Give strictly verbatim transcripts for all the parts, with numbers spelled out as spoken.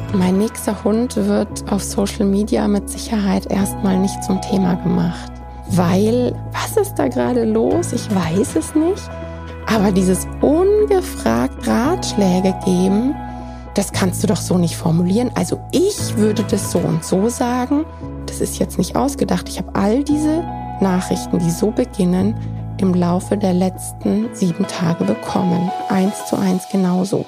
Mein nächster Hund wird auf Social Media mit Sicherheit erstmal nicht zum Thema gemacht. Weil, was ist da gerade los? Ich weiß es nicht. Aber dieses ungefragt Ratschläge geben, das kannst du doch so nicht formulieren. Also ich würde das so und so sagen. Das ist jetzt nicht ausgedacht. Ich habe all diese Nachrichten, die so beginnen, im Laufe der letzten sieben Tage bekommen. Eins zu eins genauso.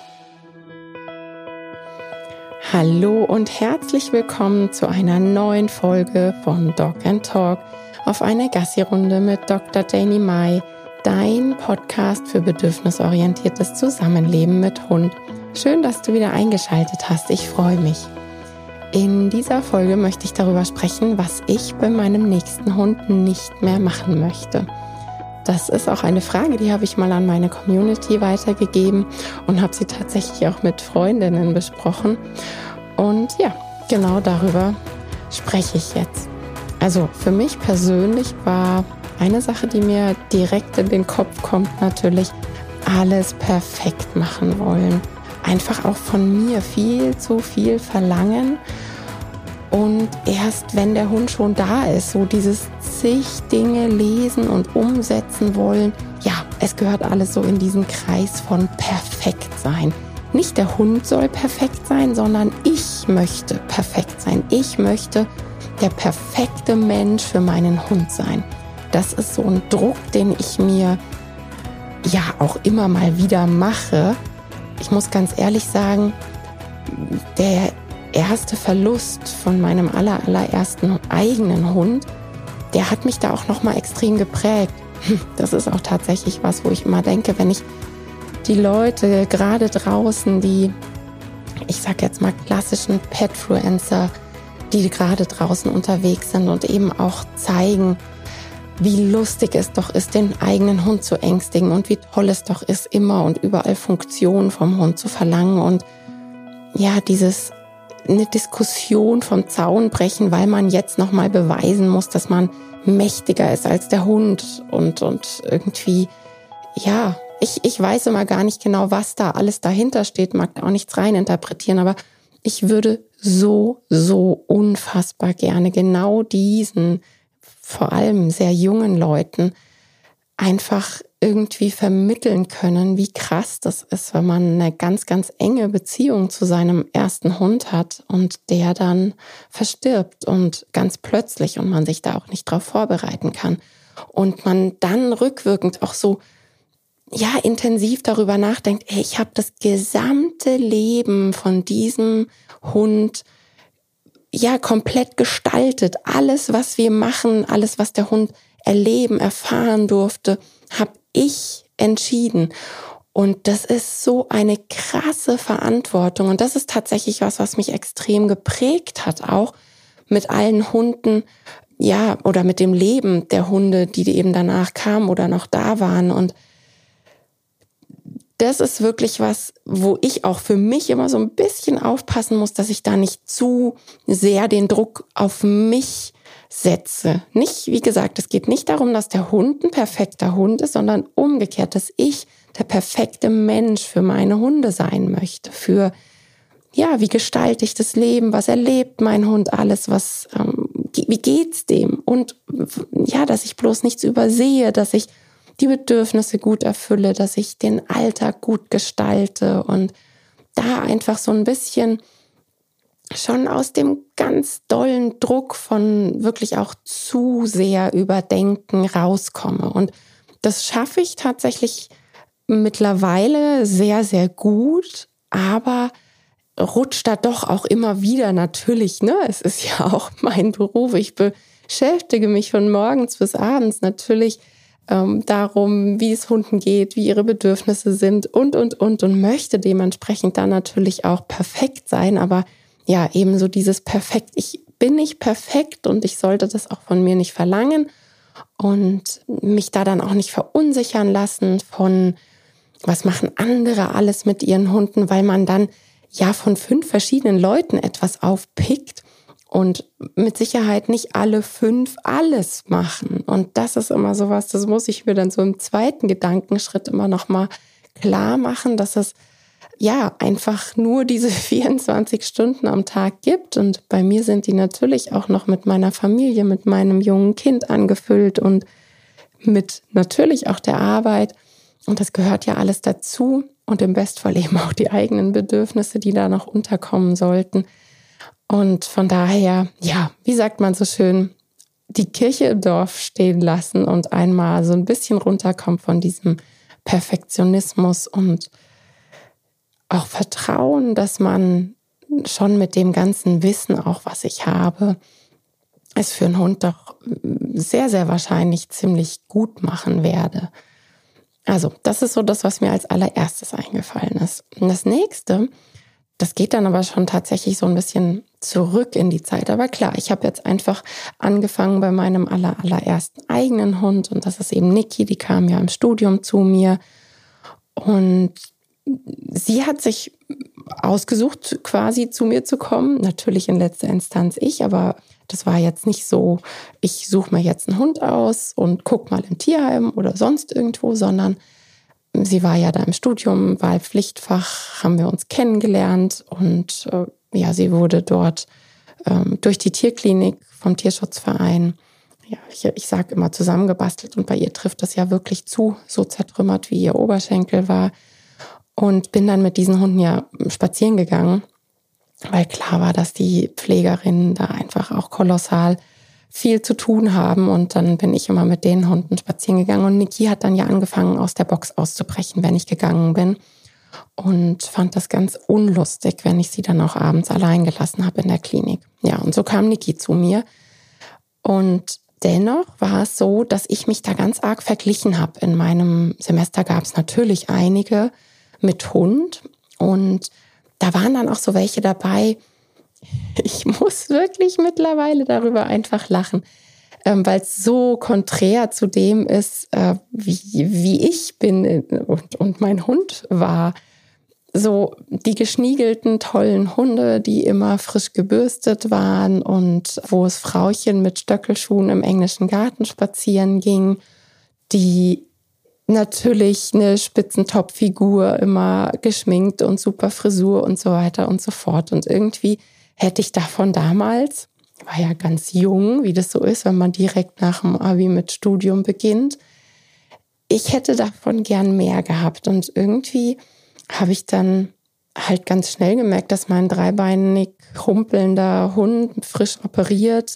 Hallo und herzlich willkommen zu einer neuen Folge von Dog and Talk auf eine Gassi-Runde mit Doktor Janie Mai, dein Podcast für bedürfnisorientiertes Zusammenleben mit Hund. Schön, dass du wieder eingeschaltet hast. Ich freue mich. In dieser Folge möchte ich darüber sprechen, was ich bei meinem nächsten Hund nicht mehr machen möchte. Das ist auch eine Frage, die habe ich mal an meine Community weitergegeben und habe sie tatsächlich auch mit Freundinnen besprochen. Und ja, genau darüber spreche ich jetzt. Also für mich persönlich war eine Sache, die mir direkt in den Kopf kommt, natürlich alles perfekt machen wollen. Einfach auch von mir viel zu viel verlangen. Und erst wenn der Hund schon da ist, so dieses zig Dinge lesen und umsetzen wollen, ja, es gehört alles so in diesen Kreis von perfekt sein. Nicht der Hund soll perfekt sein, sondern ich möchte perfekt sein. Ich möchte der perfekte Mensch für meinen Hund sein. Das ist so ein Druck, den ich mir ja auch immer mal wieder mache. Ich muss ganz ehrlich sagen, der erste Verlust von meinem aller, allerersten eigenen Hund, der hat mich da auch nochmal extrem geprägt. Das ist auch tatsächlich was, wo ich immer denke, wenn ich die Leute gerade draußen, die, ich sag jetzt mal klassischen Petfluencer, die gerade draußen unterwegs sind und eben auch zeigen, wie lustig es doch ist, den eigenen Hund zu ängstigen und wie toll es doch ist, immer und überall Funktionen vom Hund zu verlangen und ja, dieses eine Diskussion vom Zaun brechen, weil man jetzt nochmal beweisen muss, dass man mächtiger ist als der Hund und, und irgendwie, ja, ich, ich weiß immer gar nicht genau, was da alles dahinter steht, mag da auch nichts reininterpretieren, aber ich würde so, so unfassbar gerne genau diesen, vor allem sehr jungen Leuten, einfach irgendwie vermitteln können, wie krass das ist, wenn man eine ganz, ganz enge Beziehung zu seinem ersten Hund hat und der dann verstirbt und ganz plötzlich und man sich da auch nicht drauf vorbereiten kann. Und man dann rückwirkend auch so ja intensiv darüber nachdenkt, ey, ich habe das gesamte Leben von diesem Hund ja komplett gestaltet. Alles, was wir machen, alles, was der Hund erleben, erfahren durfte, habe ich entschieden. Und das ist so eine krasse Verantwortung. Und das ist tatsächlich was, was mich extrem geprägt hat, auch mit allen Hunden, ja, oder mit dem Leben der Hunde, die eben danach kamen oder noch da waren. Und das ist wirklich was, wo ich auch für mich immer so ein bisschen aufpassen muss, dass ich da nicht zu sehr den Druck auf mich setze. Nicht, wie gesagt, es geht nicht darum, dass der Hund ein perfekter Hund ist, sondern umgekehrt, dass ich der perfekte Mensch für meine Hunde sein möchte. Für, ja, wie gestalte ich das Leben? Was erlebt mein Hund alles? Was, ähm, wie geht's dem? Und ja, dass ich bloß nichts übersehe, dass ich die Bedürfnisse gut erfülle, dass ich den Alltag gut gestalte und da einfach so ein bisschen schon aus dem ganz dollen Druck von wirklich auch zu sehr überdenken rauskomme. Und das schaffe ich tatsächlich mittlerweile sehr, sehr gut, aber rutscht da doch auch immer wieder natürlich, ne? Es ist ja auch mein Beruf. Ich beschäftige mich von morgens bis abends natürlich ähm, darum, wie es Hunden geht, wie ihre Bedürfnisse sind und, und, und und möchte dementsprechend dann natürlich auch perfekt sein, aber ja, ebenso dieses perfekt. Ich bin nicht perfekt und ich sollte das auch von mir nicht verlangen und mich da dann auch nicht verunsichern lassen von, was machen andere alles mit ihren Hunden, weil man dann ja von fünf verschiedenen Leuten etwas aufpickt und mit Sicherheit nicht alle fünf alles machen. Und das ist immer sowas, das muss ich mir dann so im zweiten Gedankenschritt immer nochmal klar machen, dass es ja, einfach nur diese vierundzwanzig Stunden am Tag gibt. Und bei mir sind die natürlich auch noch mit meiner Familie, mit meinem jungen Kind angefüllt und mit natürlich auch der Arbeit. Und das gehört ja alles dazu. Und im Bestfall eben auch die eigenen Bedürfnisse, die da noch unterkommen sollten. Und von daher, ja, wie sagt man so schön, die Kirche im Dorf stehen lassen und einmal so ein bisschen runterkommen von diesem Perfektionismus und auch Vertrauen, dass man schon mit dem ganzen Wissen, auch was ich habe, es für einen Hund doch sehr, sehr wahrscheinlich ziemlich gut machen werde. Also, das ist so das, was mir als allererstes eingefallen ist. Und das nächste, das geht dann aber schon tatsächlich so ein bisschen zurück in die Zeit. Aber klar, ich habe jetzt einfach angefangen bei meinem aller, allerersten eigenen Hund. Und das ist eben Niki, die kam ja im Studium zu mir. Und sie hat sich ausgesucht, quasi zu mir zu kommen. Natürlich in letzter Instanz ich, aber das war jetzt nicht so, ich suche mir jetzt einen Hund aus und guck mal im Tierheim oder sonst irgendwo, sondern sie war ja da im Studium, Wahlpflichtfach, haben wir uns kennengelernt und äh, ja, sie wurde dort ähm, durch die Tierklinik vom Tierschutzverein, ja, ich, ich sage immer zusammengebastelt und bei ihr trifft das ja wirklich zu, so zertrümmert wie ihr Oberschenkel war. Und bin dann mit diesen Hunden ja spazieren gegangen, weil klar war, dass die Pflegerinnen da einfach auch kolossal viel zu tun haben. Und dann bin ich immer mit den Hunden spazieren gegangen. Und Niki hat dann ja angefangen, aus der Box auszubrechen, wenn ich gegangen bin. Und fand das ganz unlustig, wenn ich sie dann auch abends allein gelassen habe in der Klinik. Ja, und so kam Niki zu mir. Und dennoch war es so, dass ich mich da ganz arg verglichen habe. In meinem Semester gab es natürlich einige mit Hund und da waren dann auch so welche dabei, ich muss wirklich mittlerweile darüber einfach lachen, ähm, weil es so konträr zu dem ist, äh, wie, wie ich bin und, und mein Hund war. So die geschniegelten, tollen Hunde, die immer frisch gebürstet waren und wo es Frauchen mit Stöckelschuhen im englischen Garten spazieren ging, die natürlich eine Spitzentopffigur, immer geschminkt und super Frisur und so weiter und so fort. Und irgendwie hätte ich davon damals, war ja ganz jung, wie das so ist, wenn man direkt nach dem Abi mit Studium beginnt, ich hätte davon gern mehr gehabt. Und irgendwie habe ich dann halt ganz schnell gemerkt, dass mein dreibeinig humpelnder Hund, frisch operiert,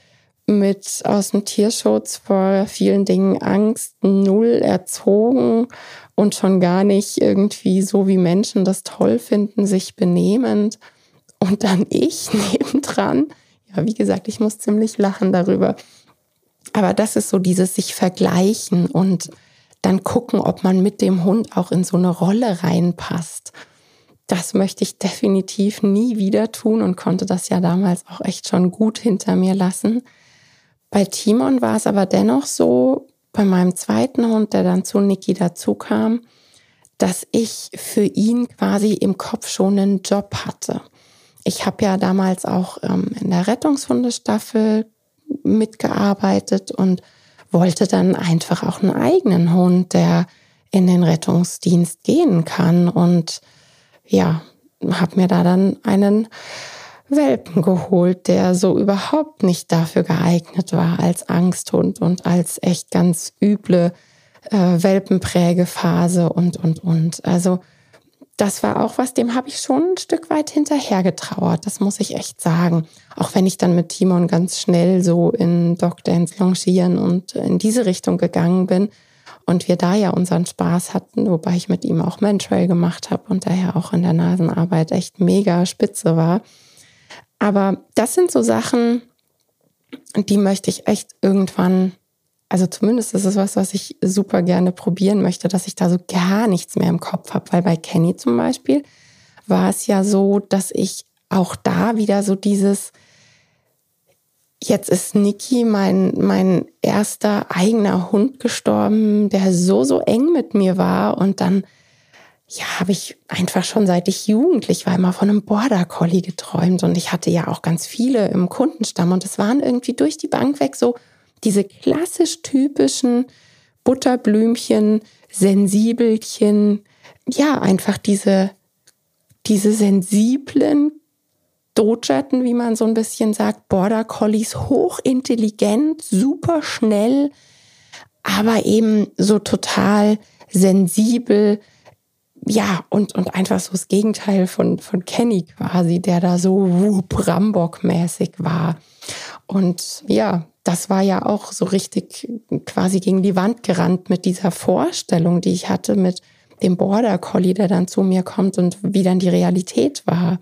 mit aus dem Tierschutz, vor vielen Dingen Angst, null erzogen und schon gar nicht irgendwie so, wie Menschen das toll finden, sich benehmend. Und dann ich nebendran. Ja, wie gesagt, ich muss ziemlich lachen darüber. Aber das ist so dieses sich vergleichen und dann gucken, ob man mit dem Hund auch in so eine Rolle reinpasst. Das möchte ich definitiv nie wieder tun und konnte das ja damals auch echt schon gut hinter mir lassen. Bei Timon war es aber dennoch so, bei meinem zweiten Hund, der dann zu Niki dazu kam, dass ich für ihn quasi im Kopf schon einen Job hatte. Ich habe ja damals auch ähm, in der Rettungshundestaffel mitgearbeitet und wollte dann einfach auch einen eigenen Hund, der in den Rettungsdienst gehen kann. Und ja, habe mir da dann einen Welpen geholt, der so überhaupt nicht dafür geeignet war als Angsthund und als echt ganz üble äh, Welpenprägephase und, und, und. Also das war auch was, dem habe ich schon ein Stück weit hinterhergetrauert, das muss ich echt sagen. Auch wenn ich dann mit Timon ganz schnell so in Dogdance, Longieren und in diese Richtung gegangen bin und wir da ja unseren Spaß hatten, wobei ich mit ihm auch Mantrail gemacht habe und daher auch in der Nasenarbeit echt mega spitze war. Aber das sind so Sachen, die möchte ich echt irgendwann, also zumindest ist es was, was ich super gerne probieren möchte, dass ich da so gar nichts mehr im Kopf habe. Weil bei Kenny zum Beispiel war es ja so, dass ich auch da wieder so dieses, jetzt ist Niki, mein, mein erster eigener Hund gestorben, der so, so eng mit mir war und dann ja, habe ich einfach schon seit ich jugendlich war immer von einem Border Collie geträumt und ich hatte ja auch ganz viele im Kundenstamm und es waren irgendwie durch die Bank weg so diese klassisch typischen Butterblümchen, Sensibelchen, ja, einfach diese diese sensiblen Dojerten, wie man so ein bisschen sagt, Border Collies, hochintelligent, super schnell, aber eben so total sensibel, ja, und, und einfach so das Gegenteil von, von Kenny quasi, der da so wup, Rambock-mäßig war. Und ja, das war ja auch so richtig quasi gegen die Wand gerannt mit dieser Vorstellung, die ich hatte mit dem Border Collie, der dann zu mir kommt und wie dann die Realität war.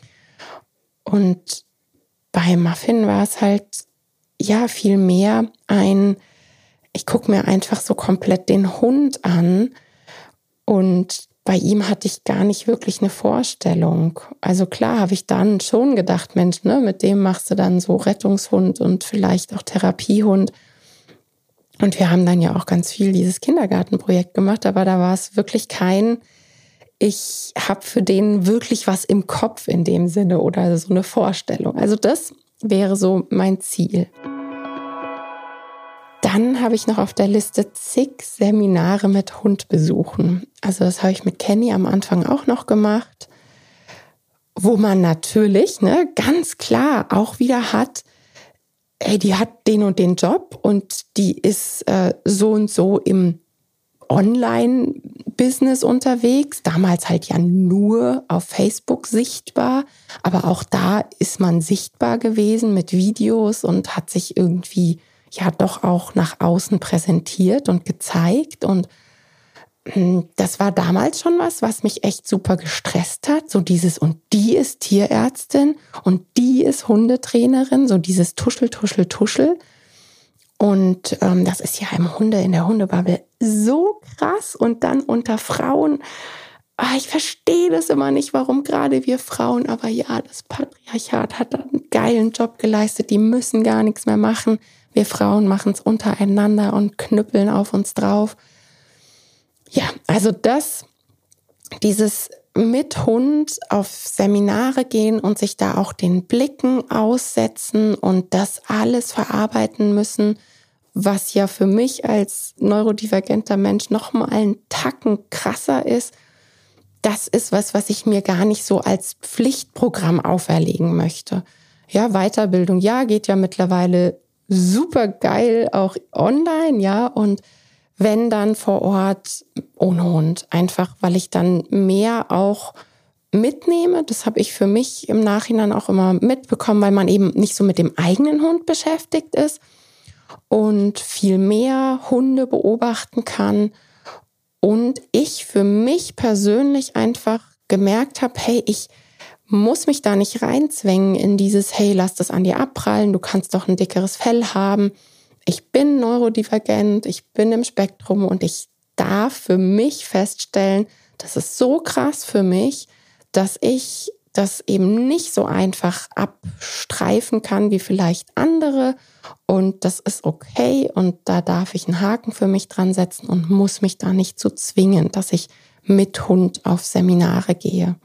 Und bei Muffin war es halt, ja, viel mehr ein, ich gucke mir einfach so komplett den Hund an und bei ihm hatte ich gar nicht wirklich eine Vorstellung. Also klar habe ich dann schon gedacht, Mensch, ne, mit dem machst du dann so Rettungshund und vielleicht auch Therapiehund. Und wir haben dann ja auch ganz viel dieses Kindergartenprojekt gemacht, aber da war es wirklich kein, ich habe für den wirklich was im Kopf in dem Sinne oder so eine Vorstellung. Also das wäre so mein Ziel. Dann habe ich noch auf der Liste zig Seminare mit Hund besuchen. Also das habe ich mit Kenny am Anfang auch noch gemacht, wo man natürlich, ne, ganz klar auch wieder hat, ey, die hat den und den Job und die ist äh, so und so im Online-Business unterwegs. Damals halt ja nur auf Facebook sichtbar, aber auch da ist man sichtbar gewesen mit Videos und hat sich irgendwie ja doch auch nach außen präsentiert und gezeigt. Und das war damals schon was, was mich echt super gestresst hat. So dieses, und die ist Tierärztin und die ist Hundetrainerin, so dieses Tuschel, Tuschel, Tuschel. Und ähm, das ist ja im Hunde, in der Hundebubble so krass. Und dann unter Frauen, ah, ich verstehe das immer nicht, warum gerade wir Frauen, aber ja, das Patriarchat hat da einen geilen Job geleistet, die müssen gar nichts mehr machen. Wir Frauen machen es untereinander und knüppeln auf uns drauf. Ja, also das, dieses mit Hund auf Seminare gehen und sich da auch den Blicken aussetzen und das alles verarbeiten müssen, was ja für mich als neurodivergenter Mensch nochmal einen Tacken krasser ist, das ist was, was ich mir gar nicht so als Pflichtprogramm auferlegen möchte. Ja, Weiterbildung, ja, geht ja mittlerweile super geil, auch online, ja, und wenn dann vor Ort ohne Hund, einfach weil ich dann mehr auch mitnehme, das habe ich für mich im Nachhinein auch immer mitbekommen, weil man eben nicht so mit dem eigenen Hund beschäftigt ist und viel mehr Hunde beobachten kann und ich für mich persönlich einfach gemerkt habe, hey, ich muss mich da nicht reinzwängen in dieses, hey, lass das an dir abprallen, du kannst doch ein dickeres Fell haben. Ich bin neurodivergent, ich bin im Spektrum und ich darf für mich feststellen, das ist so krass für mich, dass ich das eben nicht so einfach abstreifen kann wie vielleicht andere und das ist okay und da darf ich einen Haken für mich dran setzen und muss mich da nicht zu zwingen, dass ich mit Hund auf Seminare gehe.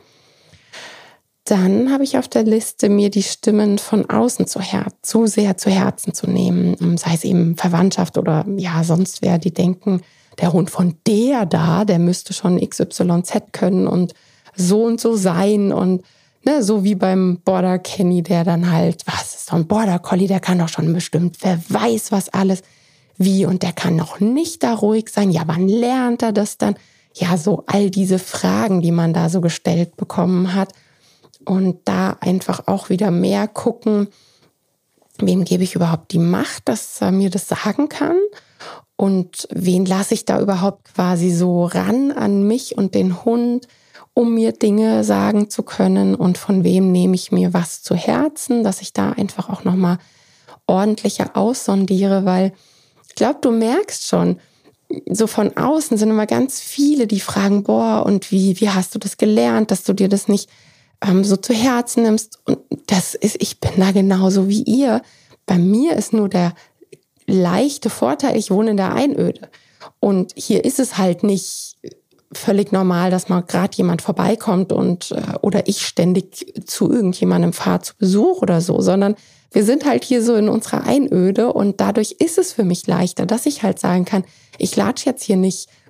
Dann habe ich auf der Liste, mir die Stimmen von außen zu, Her- zu sehr zu Herzen zu nehmen, sei es eben Verwandtschaft oder ja sonst wer, die denken, der Hund von der da, der müsste schon X Y Z können und so und so sein und ne, so wie beim Border Kenny, der dann halt, was ist doch ein Border Collie, der kann doch schon bestimmt, wer weiß was alles, wie und der kann noch nicht da ruhig sein, ja wann lernt er das dann? Ja, so all diese Fragen, die man da so gestellt bekommen hat. Und da einfach auch wieder mehr gucken, wem gebe ich überhaupt die Macht, dass er mir das sagen kann und wen lasse ich da überhaupt quasi so ran an mich und den Hund, um mir Dinge sagen zu können und von wem nehme ich mir was zu Herzen, dass ich da einfach auch nochmal ordentlicher aussondiere, weil ich glaube, du merkst schon, so von außen sind immer ganz viele, die fragen, boah, und wie, wie hast du das gelernt, dass du dir das nicht so zu Herzen nimmst und das ist, ich bin da genauso wie ihr. Bei mir ist nur der leichte Vorteil, ich wohne in der Einöde und hier ist es halt nicht völlig normal, dass mal gerade jemand vorbeikommt und oder ich ständig zu irgendjemandem fahre zu Besuch oder so, sondern wir sind halt hier so in unserer Einöde und dadurch ist es für mich leichter, dass ich halt sagen kann, ich latsche jetzt hier nicht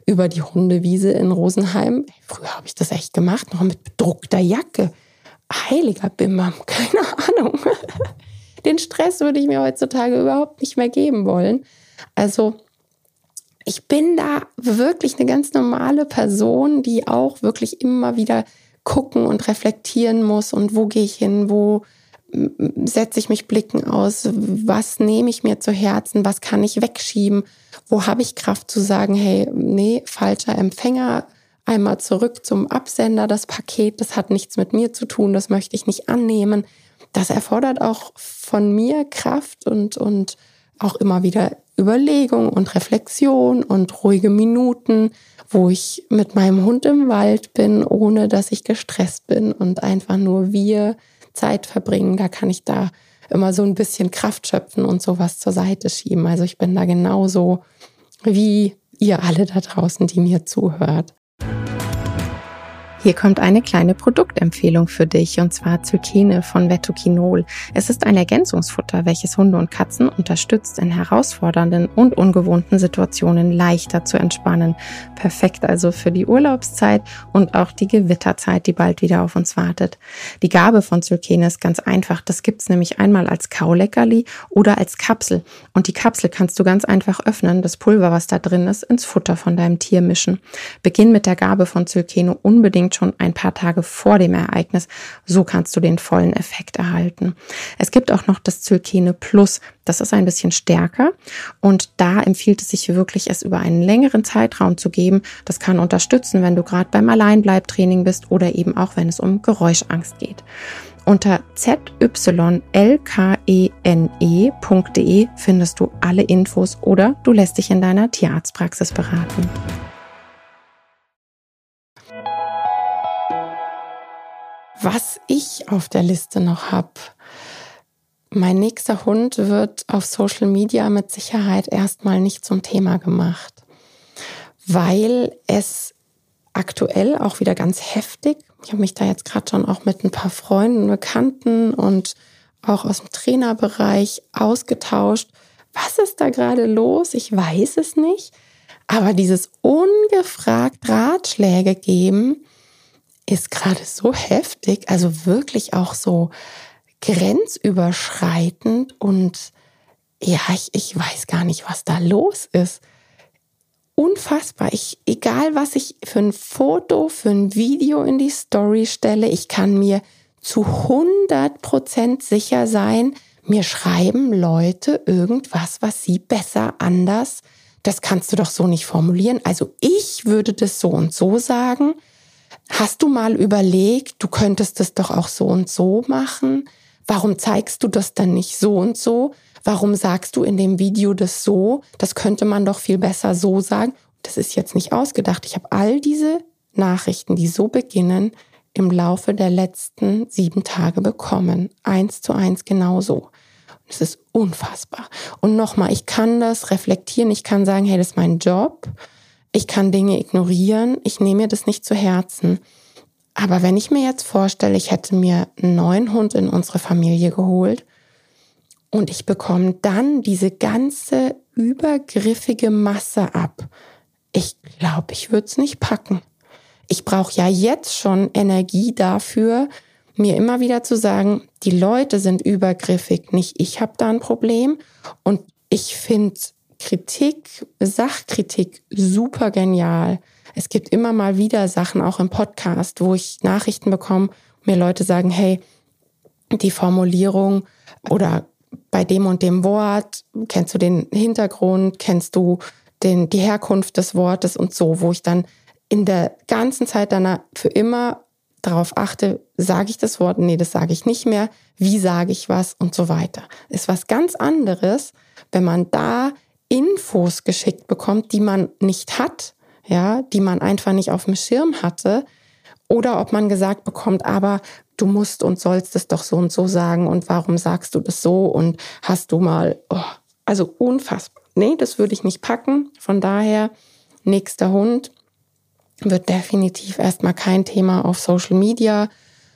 über die Hundewiese in Rosenheim. Früher habe ich das echt gemacht, noch mit bedruckter Jacke. Heiliger Bimbam, keine Ahnung. Den Stress würde ich mir heutzutage überhaupt nicht mehr geben wollen. Also ich bin da wirklich eine ganz normale Person, die auch wirklich immer wieder gucken und reflektieren muss. Und wo gehe ich hin? Wo setze ich mich Blicken aus? Was nehme ich mir zu Herzen? Was kann ich wegschieben? Wo habe ich Kraft zu sagen, hey, nee, falscher Empfänger, einmal zurück zum Absender, das Paket, das hat nichts mit mir zu tun, das möchte ich nicht annehmen. Das erfordert auch von mir Kraft und, und auch immer wieder Überlegung und Reflexion und ruhige Minuten, wo ich mit meinem Hund im Wald bin, ohne dass ich gestresst bin und einfach nur wir Zeit verbringen. Da kann ich da immer so ein bisschen Kraft schöpfen und sowas zur Seite schieben. Also ich bin da genauso wie ihr alle da draußen, die mir zuhört. Hier kommt eine kleine Produktempfehlung für dich, und zwar Zylkene von Vetoquinol. Es ist ein Ergänzungsfutter, welches Hunde und Katzen unterstützt, in herausfordernden und ungewohnten Situationen leichter zu entspannen. Perfekt also für die Urlaubszeit und auch die Gewitterzeit, die bald wieder auf uns wartet. Die Gabe von Zylkene ist ganz einfach. Das gibt's nämlich einmal als Kauleckerli oder als Kapsel. Und die Kapsel kannst du ganz einfach öffnen, das Pulver, was da drin ist, ins Futter von deinem Tier mischen. Beginn mit der Gabe von Zylkene unbedingt schon ein paar Tage vor dem Ereignis. So kannst du den vollen Effekt erhalten. Es gibt auch noch das Zylkene Plus. Das ist ein bisschen stärker und da empfiehlt es sich wirklich, es über einen längeren Zeitraum zu geben. Das kann unterstützen, wenn du gerade beim Alleinbleibtraining bist oder eben auch, wenn es um Geräuschangst geht. Unter z y l k e n e punkt d e findest du alle Infos oder du lässt dich in deiner Tierarztpraxis beraten. Was ich auf der Liste noch habe: Mein nächster Hund wird auf Social Media mit Sicherheit erstmal nicht zum Thema gemacht, weil es aktuell auch wieder ganz heftig, ich habe mich da jetzt gerade schon auch mit ein paar Freunden, Bekannten und auch aus dem Trainerbereich ausgetauscht. Was ist da gerade los? Ich weiß es nicht, aber dieses ungefragt Ratschläge geben ist gerade so heftig, also wirklich auch so grenzüberschreitend und ja, ich, ich weiß gar nicht, was da los ist. Unfassbar. Ich, egal was ich für ein Foto, für ein Video in die Story stelle, ich kann mir zu hundert Prozent sicher sein, mir schreiben Leute irgendwas, was sie besser, anders, das kannst du doch so nicht formulieren. Also ich würde das so und so sagen. Hast du mal überlegt, du könntest das doch auch so und so machen? Warum zeigst du das dann nicht so und so? Warum sagst du in dem Video das so? Das könnte man doch viel besser so sagen. Das ist jetzt nicht ausgedacht. Ich habe all diese Nachrichten, die so beginnen, im Laufe der letzten sieben Tage bekommen. Eins zu eins genauso. Es ist unfassbar. Und nochmal, ich kann das reflektieren. Ich kann sagen, hey, das ist mein Job. Ich kann Dinge ignorieren. Ich nehme mir das nicht zu Herzen. Aber wenn ich mir jetzt vorstelle, ich hätte mir einen neuen Hund in unsere Familie geholt und ich bekomme dann diese ganze übergriffige Masse ab, ich glaube, ich würde es nicht packen. Ich brauche ja jetzt schon Energie dafür, mir immer wieder zu sagen, die Leute sind übergriffig, nicht ich habe da ein Problem. Und ich finde Kritik, Sachkritik super genial. Es gibt immer mal wieder Sachen, auch im Podcast, wo ich Nachrichten bekomme, mir Leute sagen, hey, die Formulierung oder bei dem und dem Wort, kennst du den Hintergrund, kennst du den, die Herkunft des Wortes und so, wo ich dann in der ganzen Zeit danach für immer darauf achte, sage ich das Wort, nee, das sage ich nicht mehr, wie sage ich was und so weiter. Ist was ganz anderes, wenn man da Infos geschickt bekommt, die man nicht hat, ja, die man einfach nicht auf dem Schirm hatte, oder ob man gesagt bekommt, aber du musst und sollst es doch so und so sagen und warum sagst du das so und hast du mal, oh, also unfassbar. Nee, das würde ich nicht packen. Von daher, nächster Hund wird definitiv erstmal kein Thema auf Social Media.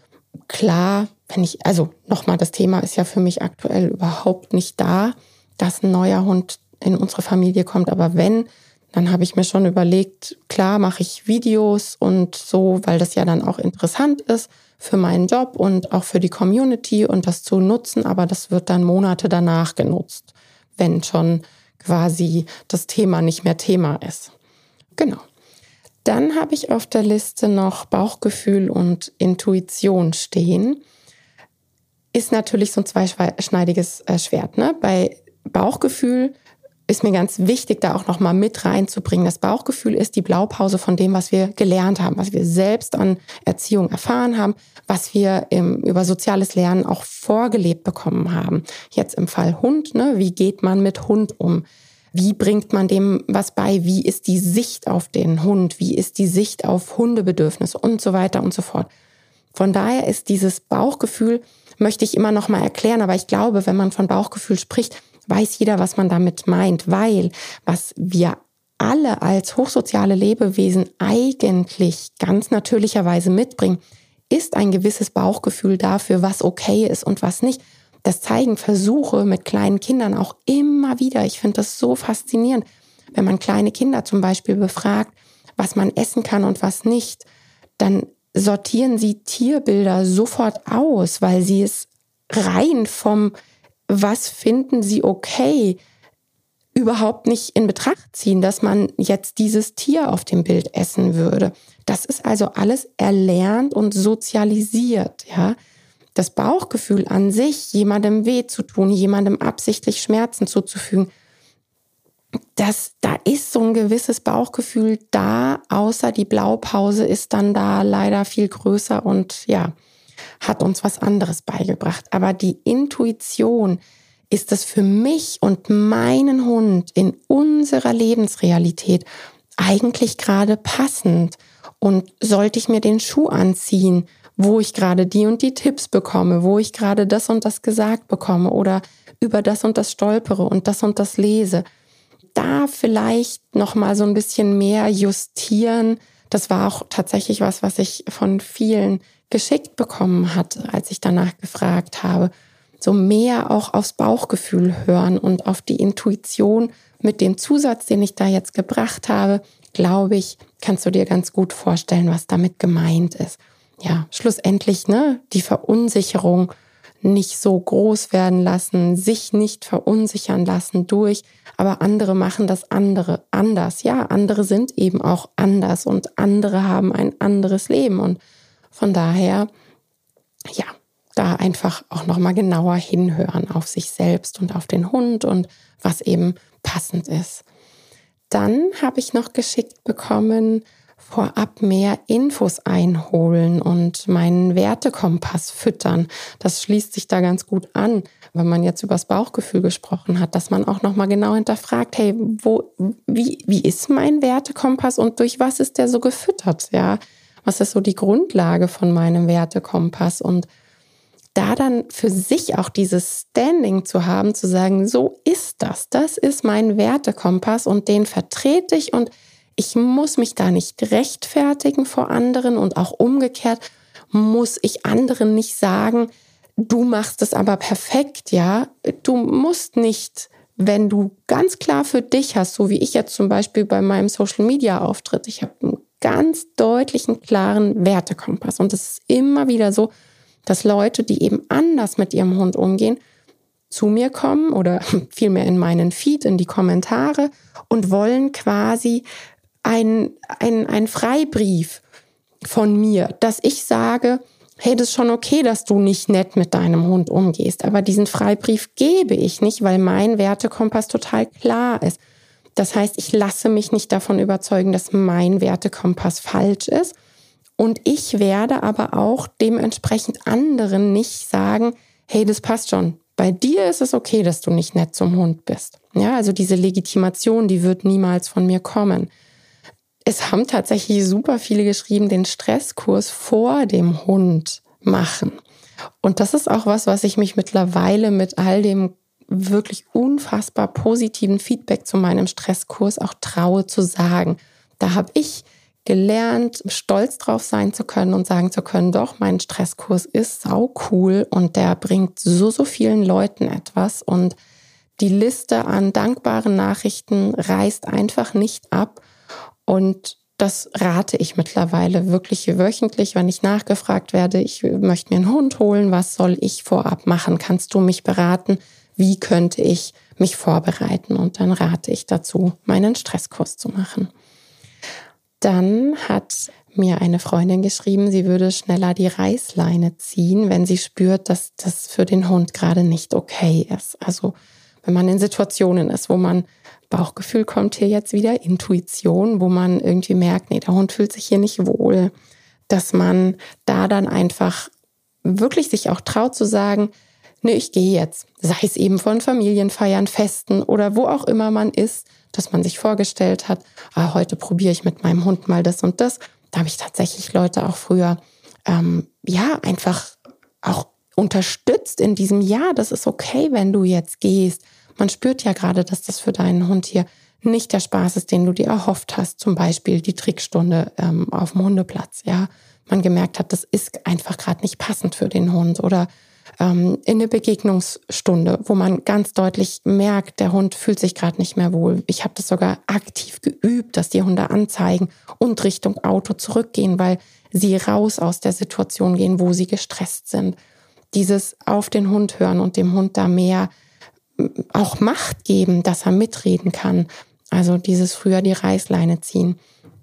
Klar, wenn ich, also nochmal, das Thema ist ja für mich aktuell überhaupt nicht da, dass ein neuer Hund in unsere Familie kommt, aber wenn Dann habe ich mir schon überlegt, klar mache ich Videos und so, weil das ja dann auch interessant ist für meinen Job und auch für die Community und das zu nutzen, aber das wird dann Monate danach genutzt, wenn schon quasi das Thema nicht mehr Thema ist. Genau. Dann habe ich auf der Liste noch Bauchgefühl und Intuition stehen. Ist natürlich so ein zweischneidiges Schwert, ne? Bei Bauchgefühl ist mir ganz wichtig, da auch nochmal mit reinzubringen. Das Bauchgefühl ist die Blaupause von dem, was wir gelernt haben, was wir selbst an Erziehung erfahren haben, was wir im, über soziales Lernen auch vorgelebt bekommen haben. Jetzt im Fall Hund, ne? Wie geht man mit Hund um? Wie bringt man dem was bei? Wie ist die Sicht auf den Hund? Wie ist die Sicht auf Hundebedürfnisse und so weiter und so fort? Von daher ist dieses Bauchgefühl, möchte ich immer noch mal erklären, aber ich glaube, wenn man von Bauchgefühl spricht, weiß jeder, was man damit meint, weil was wir alle als hochsoziale Lebewesen eigentlich ganz natürlicherweise mitbringen, ist ein gewisses Bauchgefühl dafür, was okay ist und was nicht. Das zeigen Versuche mit kleinen Kindern auch immer wieder. Ich finde das so faszinierend, wenn man kleine Kinder zum Beispiel befragt, was man essen kann und was nicht, dann sortieren sie Tierbilder sofort aus, weil sie es rein vom was finden sie okay, überhaupt nicht in Betracht ziehen, dass man jetzt dieses Tier auf dem Bild essen würde. Das ist also alles erlernt und sozialisiert, ja. Das Bauchgefühl an sich, jemandem weh zu tun, jemandem absichtlich Schmerzen zuzufügen, das, da ist so ein gewisses Bauchgefühl da, außer die Blaupause ist dann da leider viel größer und ja, hat uns was anderes beigebracht. Aber die Intuition ist es für mich und meinen Hund in unserer Lebensrealität eigentlich gerade passend. Und sollte ich mir den Schuh anziehen, wo ich gerade die und die Tipps bekomme, wo ich gerade das und das gesagt bekomme oder über das und das stolpere und das und das lese, da vielleicht noch mal so ein bisschen mehr justieren. Das war auch tatsächlich was, was ich von vielen geschickt bekommen hatte, als ich danach gefragt habe. So mehr auch aufs Bauchgefühl hören und auf die Intuition mit dem Zusatz, den ich da jetzt gebracht habe, glaube ich, kannst du dir ganz gut vorstellen, was damit gemeint ist. Ja, schlussendlich, ne, die Verunsicherung nicht so groß werden lassen, sich nicht verunsichern lassen durch, aber andere machen das andere anders. Ja, andere sind eben auch anders und andere haben ein anderes Leben und von daher, ja, da einfach auch nochmal genauer hinhören auf sich selbst und auf den Hund und was eben passend ist. Dann habe ich noch geschickt bekommen, vorab mehr Infos einholen und meinen Wertekompass füttern. Das schließt sich da ganz gut an, wenn man jetzt über das Bauchgefühl gesprochen hat, dass man auch nochmal genau hinterfragt, hey, wo, wie, wie ist mein Wertekompass und durch was ist der so gefüttert? Ja, was ist so die Grundlage von meinem Wertekompass? Und da dann für sich auch dieses Standing zu haben, zu sagen, so ist das, das ist mein Wertekompass und den vertrete ich und ich muss mich da nicht rechtfertigen vor anderen und auch umgekehrt muss ich anderen nicht sagen, du machst es aber perfekt, ja. Du musst nicht, wenn du ganz klar für dich hast, so wie ich jetzt zum Beispiel bei meinem Social-Media-Auftritt, ich habe einen ganz deutlichen, klaren Wertekompass und es ist immer wieder so, dass Leute, die eben anders mit ihrem Hund umgehen, zu mir kommen oder vielmehr in meinen Feed, in die Kommentare und wollen quasi ein, ein, ein Freibrief von mir, dass ich sage, hey, das ist schon okay, dass du nicht nett mit deinem Hund umgehst, aber diesen Freibrief gebe ich nicht, weil mein Wertekompass total klar ist. Das heißt, ich lasse mich nicht davon überzeugen, dass mein Wertekompass falsch ist und ich werde aber auch dementsprechend anderen nicht sagen, hey, das passt schon. Bei dir ist es okay, dass du nicht nett zum Hund bist. Ja, also diese Legitimation, die wird niemals von mir kommen. Es haben tatsächlich super viele geschrieben, den Stresskurs vor dem Hund machen. Und das ist auch was, was ich mich mittlerweile mit all dem wirklich unfassbar positiven Feedback zu meinem Stresskurs auch traue zu sagen. Da habe ich gelernt, stolz drauf sein zu können und sagen zu können, doch, mein Stresskurs ist sau cool und der bringt so, so vielen Leuten etwas und die Liste an dankbaren Nachrichten reißt einfach nicht ab. Und das rate ich mittlerweile wirklich wöchentlich, wenn ich nachgefragt werde, ich möchte mir einen Hund holen, was soll ich vorab machen? Kannst du mich beraten? Wie könnte ich mich vorbereiten? Und dann rate ich dazu, meinen Stresskurs zu machen. Dann hat mir eine Freundin geschrieben, sie würde schneller die Reißleine ziehen, wenn sie spürt, dass das für den Hund gerade nicht okay ist. Also wenn man in Situationen ist, wo man, Bauchgefühl kommt hier jetzt wieder, Intuition, wo man irgendwie merkt, nee, der Hund fühlt sich hier nicht wohl, dass man da dann einfach wirklich sich auch traut zu sagen, nee, ich gehe jetzt, sei es eben von Familienfeiern, Festen oder wo auch immer man ist, dass man sich vorgestellt hat, ah, heute probiere ich mit meinem Hund mal das und das. Da habe ich tatsächlich Leute auch früher, ähm, ja, einfach auch unterstützt in diesem, ja, das ist okay, wenn du jetzt gehst. Man spürt ja gerade, dass das für deinen Hund hier nicht der Spaß ist, den du dir erhofft hast. Zum Beispiel die Trickstunde ähm, auf dem Hundeplatz, ja. Man gemerkt hat, das ist einfach gerade nicht passend für den Hund. Oder ähm, in eine Begegnungsstunde, wo man ganz deutlich merkt, der Hund fühlt sich gerade nicht mehr wohl. Ich habe das sogar aktiv geübt, dass die Hunde anzeigen und Richtung Auto zurückgehen, weil sie raus aus der Situation gehen, wo sie gestresst sind. Dieses auf den Hund hören und dem Hund da mehr auch Macht geben, dass er mitreden kann. Also dieses früher die Reißleine ziehen.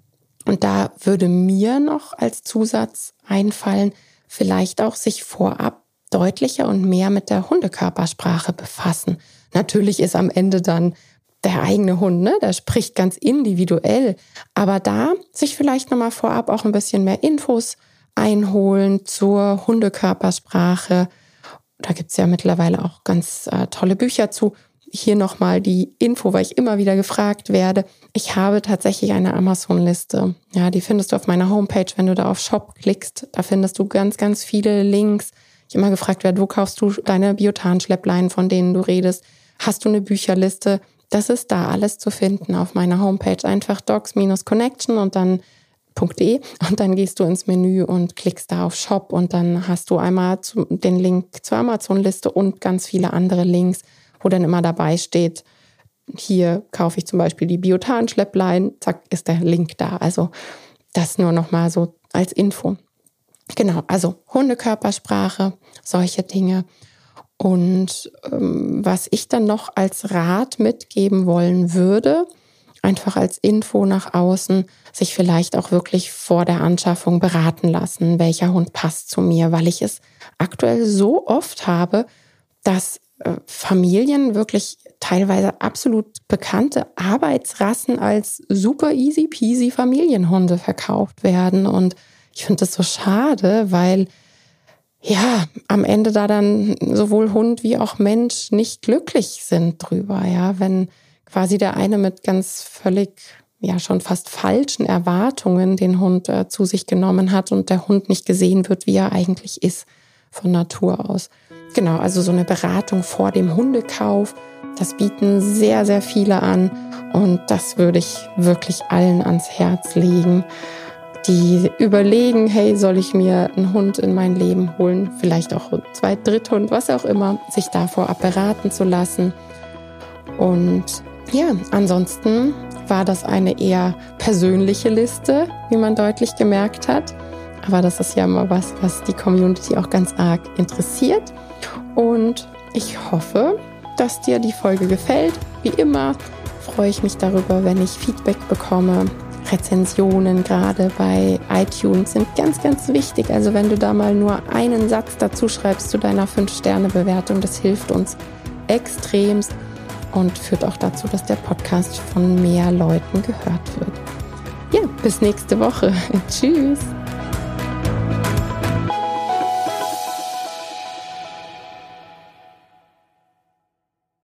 Und da würde mir noch als Zusatz einfallen, vielleicht auch sich vorab deutlicher und mehr mit der Hundekörpersprache befassen. Natürlich ist am Ende dann der eigene Hund, ne? Der spricht ganz individuell. Aber da sich vielleicht nochmal vorab auch ein bisschen mehr Infos einholen zur Hundekörpersprache. Da gibt es ja mittlerweile auch ganz äh, tolle Bücher zu. Hier nochmal die Info, weil ich immer wieder gefragt werde. Ich habe tatsächlich eine Amazon-Liste. Ja, die findest du auf meiner Homepage, wenn du da auf Shop klickst. Da findest du ganz, ganz viele Links. Ich immer gefragt werde, wo kaufst du deine Biotan-Schleppleinen, von denen du redest? Hast du eine Bücherliste? Das ist da alles zu finden auf meiner Homepage. Einfach dogs Connection und dann .de und dann gehst du ins Menü und klickst da auf Shop und dann hast du einmal zu, den Link zur Amazon-Liste und ganz viele andere Links, wo dann immer dabei steht, hier kaufe ich zum Beispiel die Biotan-Schlepplein, zack, ist der Link da. Also das nur nochmal so als Info. Genau, also Hundekörpersprache, solche Dinge. Und ähm, was ich dann noch als Rat mitgeben wollen würde, einfach als Info nach außen, sich vielleicht auch wirklich vor der Anschaffung beraten lassen, welcher Hund passt zu mir, weil ich es aktuell so oft habe, dass äh, Familien wirklich teilweise absolut bekannte Arbeitsrassen als super easy peasy Familienhunde verkauft werden. Und ich finde das so schade, weil ja, am Ende da dann sowohl Hund wie auch Mensch nicht glücklich sind drüber, ja, wenn quasi der eine mit ganz völlig, ja schon fast falschen Erwartungen den Hund äh, zu sich genommen hat und der Hund nicht gesehen wird, wie er eigentlich ist von Natur aus. Genau, also so eine Beratung vor dem Hundekauf, das bieten sehr, sehr viele an und das würde ich wirklich allen ans Herz legen, die überlegen, hey, soll ich mir einen Hund in mein Leben holen, vielleicht auch einen Zweit-, Dritthund, was auch immer, sich da vorab beraten zu lassen. Und ja, ansonsten war das eine eher persönliche Liste, wie man deutlich gemerkt hat. Aber das ist ja immer was, was die Community auch ganz arg interessiert. Und ich hoffe, dass dir die Folge gefällt. Wie immer freue ich mich darüber, wenn ich Feedback bekomme. Rezensionen gerade bei iTunes sind ganz, ganz wichtig. Also wenn du da mal nur einen Satz dazu schreibst zu deiner fünf Sterne Bewertung, das hilft uns extremst und führt auch dazu, dass der Podcast von mehr Leuten gehört wird. Ja, bis nächste Woche. Tschüss.